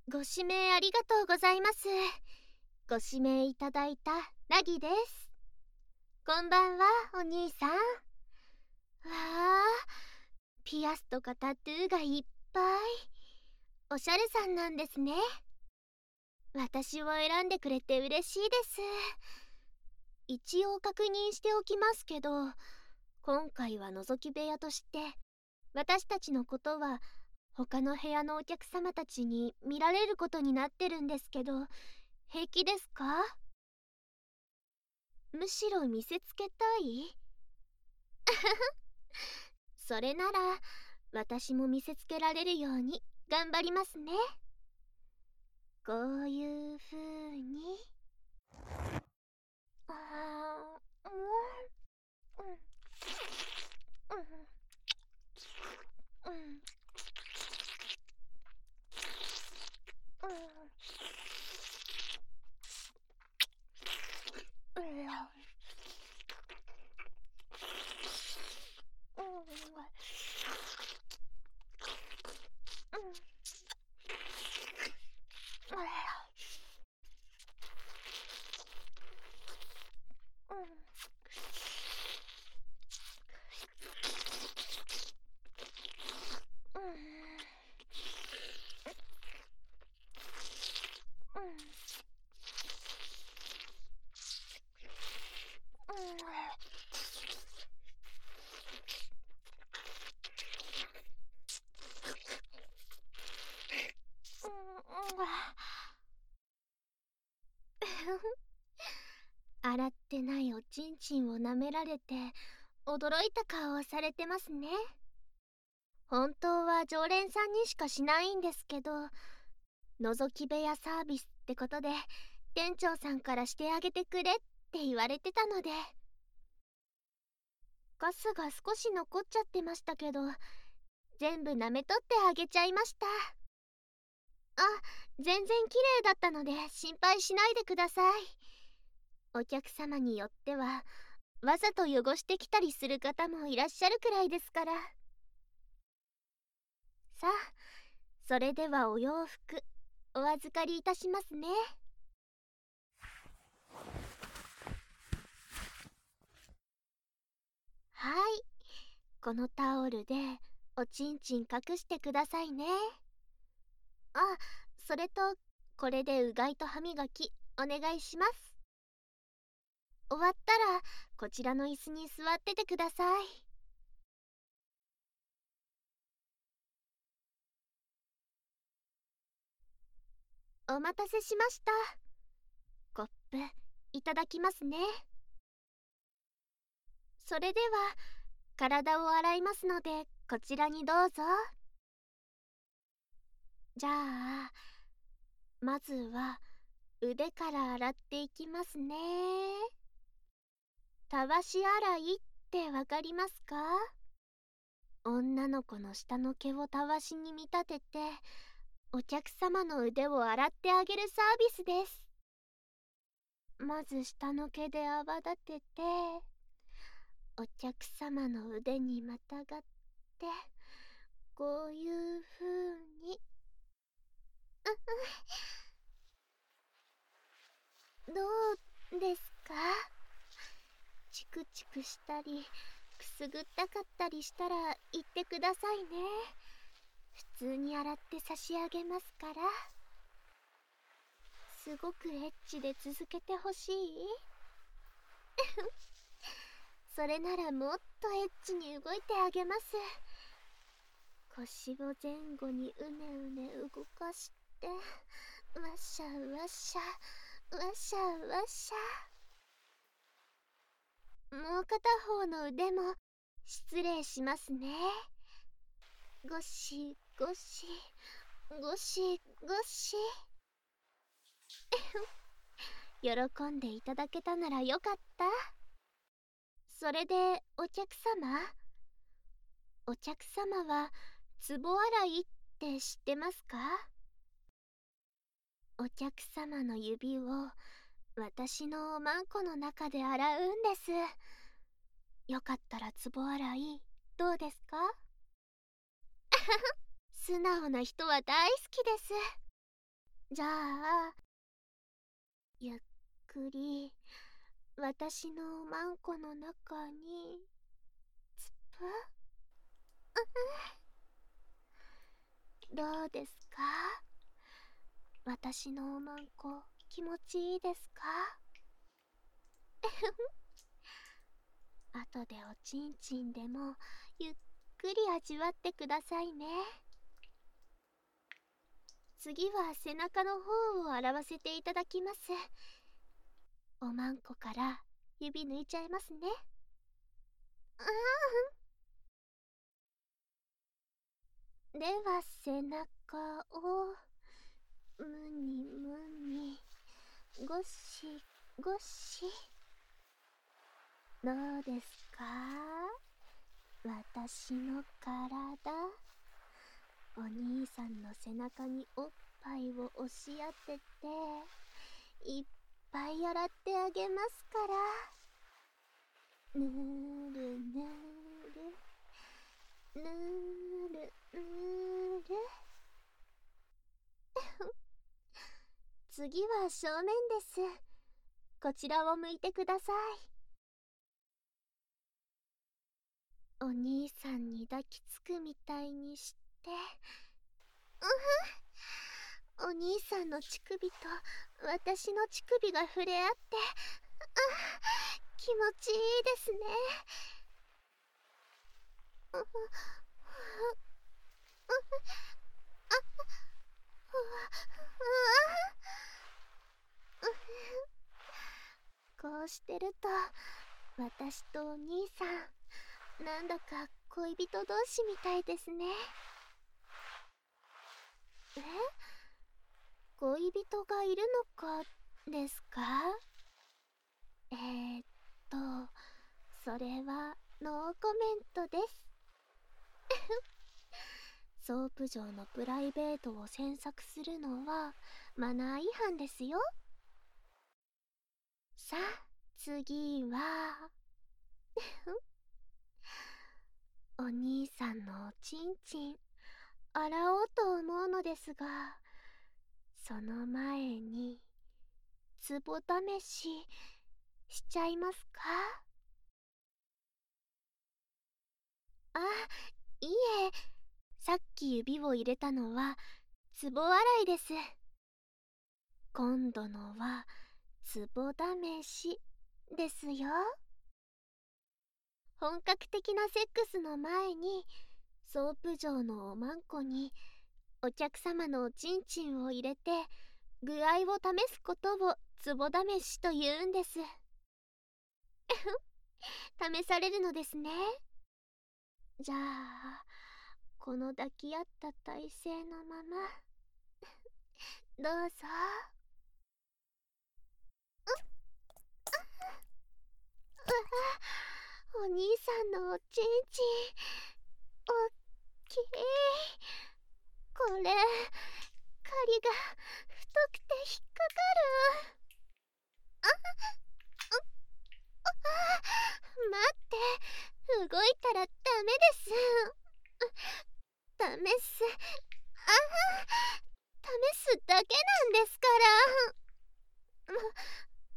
ご指名ありがとうございます。ご指名いただいたナギです。こんばんは、お兄さん。わあ、ピアスとかタトゥーがいっぱい。おしゃれさんなんですね。私を選んでくれて嬉しいです。一応確認しておきますけど、今回は覗き部屋として私たちのことは他の部屋のお客様たちに見られることになってるんですけど、平気ですか？むしろ見せつけたい？それなら私も見せつけられるように頑張りますね。こういう風に。あー、うん、うん、うん、うん、うん、うん、洗ってないおちんちんを舐められて驚いた顔をされてますね。本当は常連さんにしかしないんですけど、覗き部屋サービスってことで店長さんからしてあげてくれって言われてたので。ガスが少し残っちゃってましたけど、全部舐め取ってあげちゃいました。あ、全然綺麗だったので心配しないでください。お客様によってはわざと汚してきたりする方もいらっしゃるくらいですから。さあ、それではお洋服お預かりいたしますね。はい、このタオルでおちんちん隠してくださいね。あ、それとこれでうがいと歯磨きお願いします。終わったらこちらの椅子に座っててください。お待たせしました。コップいただきますね。それでは体を洗いますのでこちらにどうぞ。じゃあまずは腕から洗っていきますね。たわし洗いってわかりますか？女の子の下の毛をたわしに見立ててお客様の腕を洗ってあげるサービスです。まず下の毛で泡立ててお客様の腕にまたがってこういう風に。どうですか？チクチクしたりくすぐったかったりしたら言ってくださいね。普通に洗って差し上げますから。すごくエッチで続けてほしい？それならもっとエッチに動いてあげます。腰を前後にうねうね動かしてわしゃわしゃわしゃわしゃ。もう片方の腕も失礼しますね。ゴシゴシゴシゴシ。喜んでいただけたならよかった。それでお客様は壺洗いって知ってますか？お客様の指を私のおまんこの中で洗うんです。よかったら壺洗いどうですか？素直な人は大好きです。 じゃあ、ゆっくり私のおまんこの中につぷ。どうですか？私のおまんこ気持ちいいですか？後でおちんちんでもゆっくり味わってくださいね。次は背中の方を洗わせていただきます。おまんこから指抜いちゃいますね。では背中をむにむにごしごし。どうですか？私の体、お兄さんの背中におっぱいを押し当てていっぱい洗ってあげますから。ぬるぬるぬるぬる。次は正面です。こちらを向いてください。お兄さんに抱きつくみたいにして。お兄さんの乳首と私の乳首が触れ合って、気持ちいいですね。こうしてると私とお兄さん、なんだか恋人同士みたいですね。え？恋人がいるのかですか？と、それはノーコメントです。ソープ嬢のプライベートを詮索するのはマナー違反ですよ。さあ、次はお兄さんのおちんちん洗おうと思うのですが、その前にツボ試ししちゃいますか？あ、いいえ、さっき指を入れたのはツボ洗いです。今度のはツボ試しですよ。本格的なセックスの前にソープ嬢のおまんこにお客様のおちんちんを入れて具合を試すことをツボ試しと言うんです。試されるのですね。じゃあ、この抱き合った体勢のままどうぞ。お兄さんのおちんちんおっきい。これ、針が太くて引っかかる。待って、動いたらダメです。試すだけなんですから。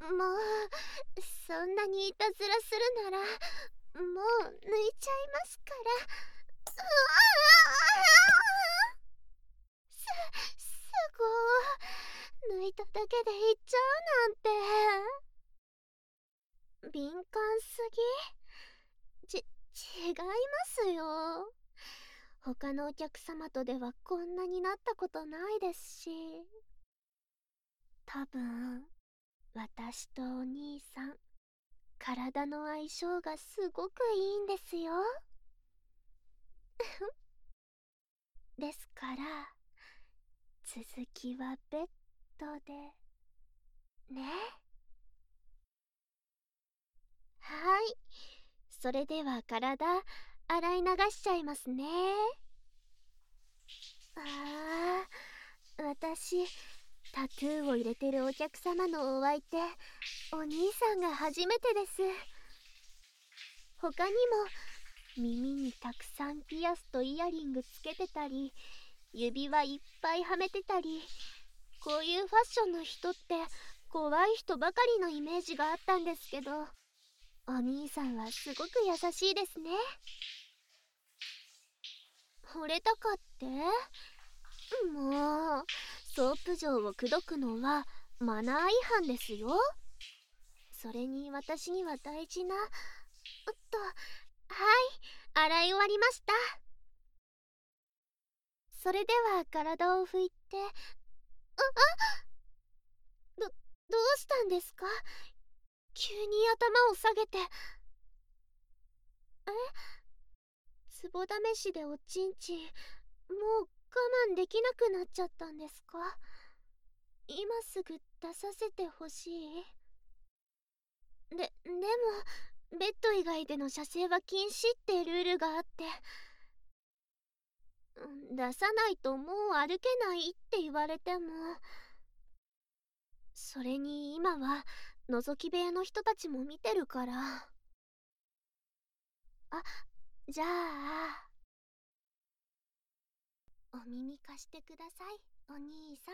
もうそんなにいたずらするならもう抜いちゃいますから。すごい、抜いただけでいっちゃうなんて。敏感すぎ？違いますよ。他のお客様とではこんなになったことないですし。多分私とお兄さん、体の相性がすごくいいんですよ。ですから続きはベッドでね。はい、それでは体洗い流しちゃいますね。私タトゥーを入れてるお客様のお相手、お兄さんが初めてです。他にも耳にたくさんピアスとイヤリングつけてたり、指輪いっぱいはめてたり、 こういうファッションの人って怖い人ばかりのイメージがあったんですけど、お兄さんはすごく優しいですね。惚れたかって？もう、ソープ嬢を口説くのはマナー違反ですよ。それに私には大事な、はい、洗い終わりました。それでは体を拭いて。どうしたんですか？急に頭を下げて。ツボ試しでおちんちん、もう我慢できなくなっちゃったんですか？今すぐ出させてほしい。でも、ベッド以外での射精は禁止ってルールがあって、出さないともう歩けないって言われても。それに今は覗き部屋の人たちも見てるから。じゃあ、お耳貸してください、お兄さん。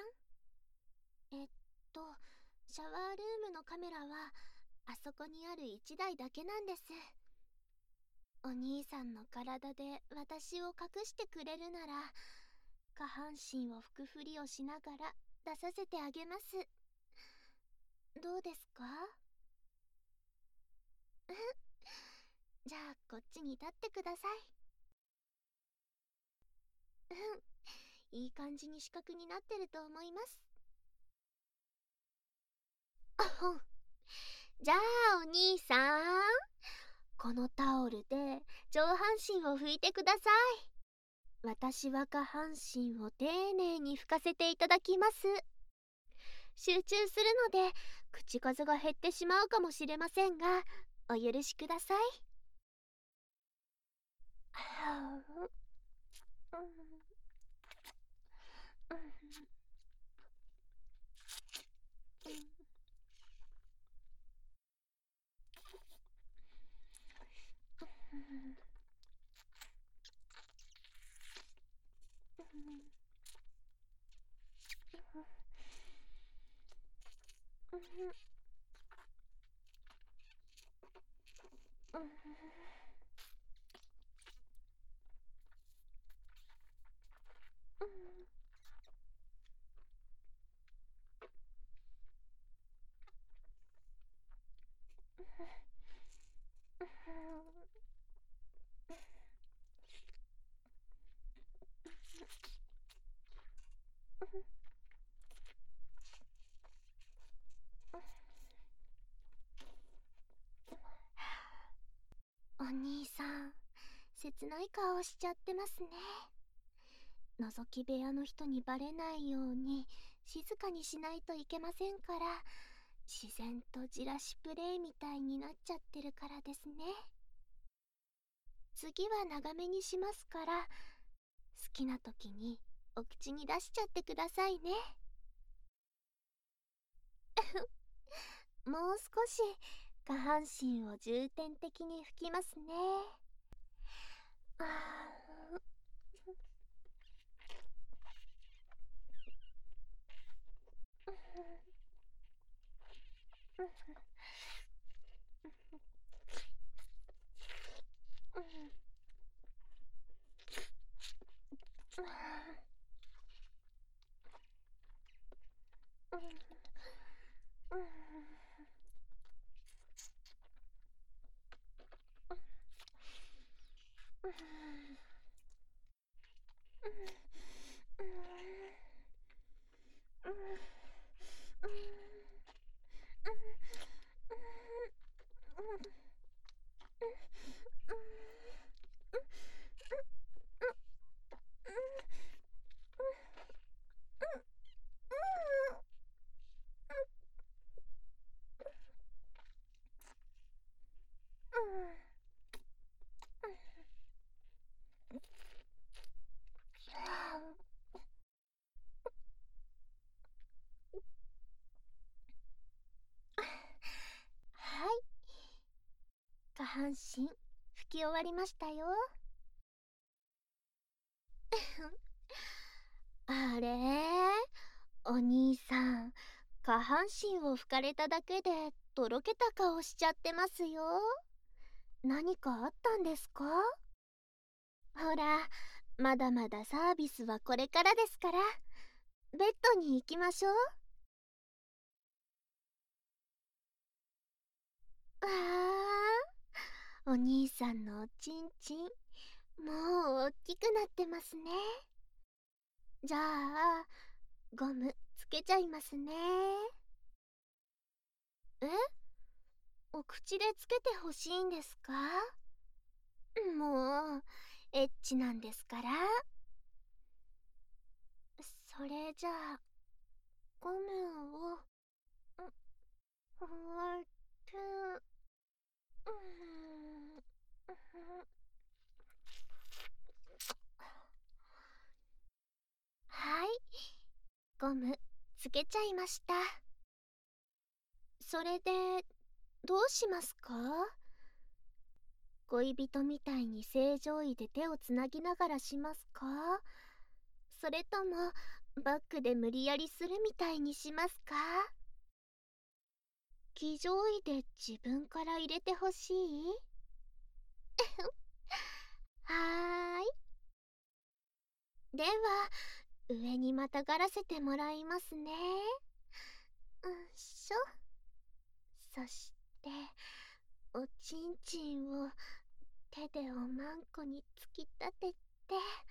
シャワールームのカメラはあそこにある1台だけなんです。お兄さんの体で私を隠してくれるなら、下半身を拭くふりをしながら出させてあげます。どうですか？じゃあこっちに立ってください。いい感じに四角になってると思います。じゃあお兄さん、このタオルで上半身を拭いてください。私は下半身を丁寧に拭かせていただきます。集中するので口数が減ってしまうかもしれませんが、お許しください。お兄さん、切ない顔しちゃってますね。覗き部屋の人にバレないように静かにしないといけませんから、自然とじらしプレイみたいになっちゃってるからですね。次は長めにしますから、好きな時にお口に出しちゃってくださいね。もう少し下半身を重点的に拭きますね。はい、下半身拭き終わりましたよ。あれ、 お兄さん、下半身を拭かれただけでとろけた顔しちゃってますよ。何かあったんですか？ほら、まだまだサービスはこれからですから、ベッドに行きましょう。ああ、お兄さんのおちんちん、もう大きくなってますね。じゃあ、ゴムつけちゃいますね。え、お口でつけてほしいんですか？もう、エッチなんですから。それじゃあ、ゴムを、こうやって、うーん、はい、ゴムつけちゃいました。それで、どうしますか？恋人みたいに正常位で手をつなぎながらしますか？それともバックで無理やりするみたいにしますか？騎乗位で自分から入れてほしい？はーい。では、上にまたがらせてもらいますね。うんしょ。そして、おちんちんを手でおまんこに突き立てて、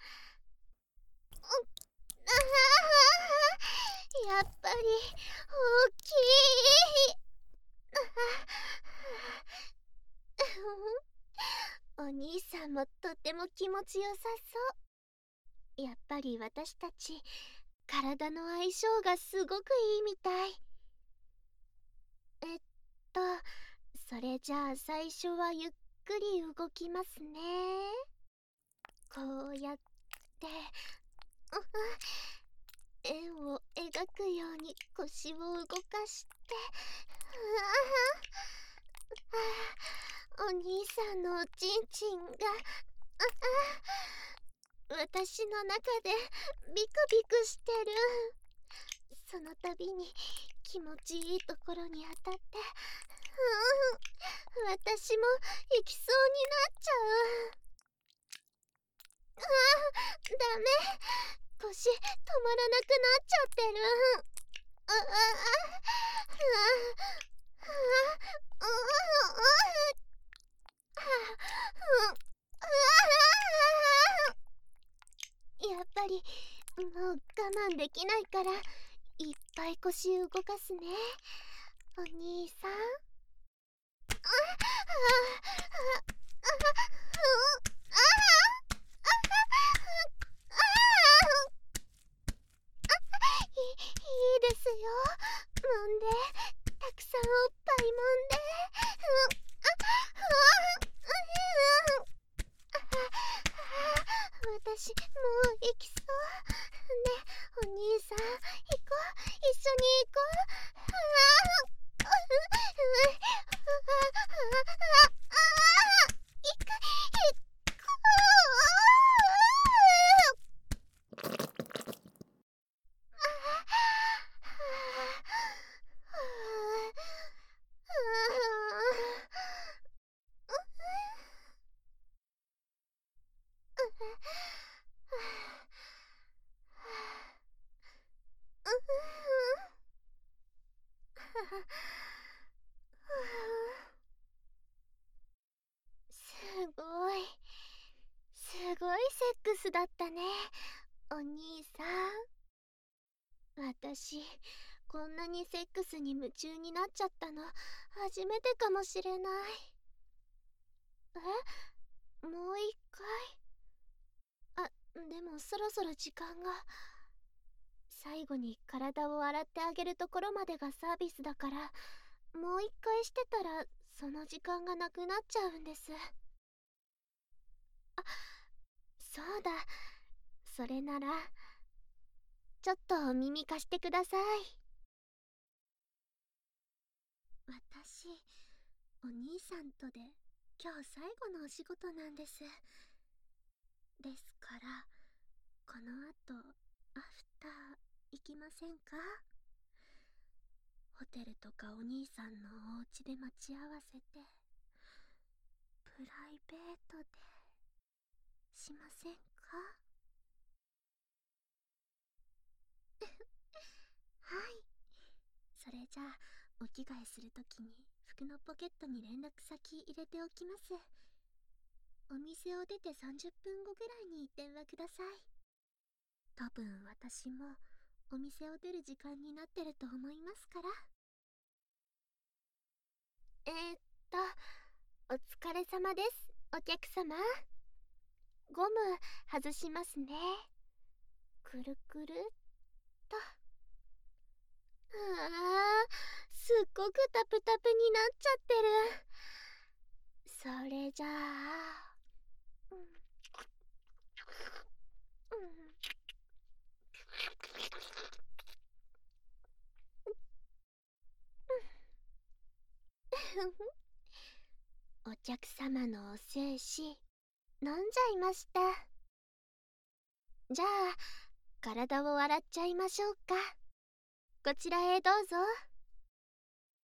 やっぱり大きい。お兄さんもとても気持ちよさそう。やっぱり私たち体の相性がすごくいいみたい。えっとそれじゃあ最初はゆっくり動きますね。こうやって円を描くように腰を動かして、お兄さんのおちんちんが私の中でビクビクしてる。その度に気持ちいいところに当たって、私も行きそうになっちゃう。ダメ、腰止まらなくなっちゃってる。ああやっぱりもう我慢できないからいっぱい腰動かすね、お兄さん。いいですよ。揉んで、たくさんおっぱい揉んで。私、もう行きそう。ね、お兄さん、行こう。一緒に行こう。すごい。すごいセックスだったね、お兄さん。私、こんなにセックスに夢中になっちゃったの初めてかもしれない。もう一回。でもそろそろ時間が。最後に体を洗ってあげるところまでがサービスだから、もう一回してたらその時間がなくなっちゃうんです。そうだ、それならちょっと耳貸してください。私、お兄さんとで今日最後のお仕事なんです。ですから、この後アフター行きませんか？ホテルとかお兄さんのお家で待ち合わせて、プライベートでしませんか？はい。それじゃあ、お着替えするときに服のポケットに連絡先入れておきます。お店を出て30分後ぐらいに電話ください。多分私もお店を出る時間になってると思いますから。えーっと、お疲れ様です、お客様。ゴム外しますね。くるくるっと。すっごくタプタプになっちゃってる。それじゃあ、うんお客様のお精子飲んじゃいました。じゃあ体を洗っちゃいましょうか。こちらへどうぞ。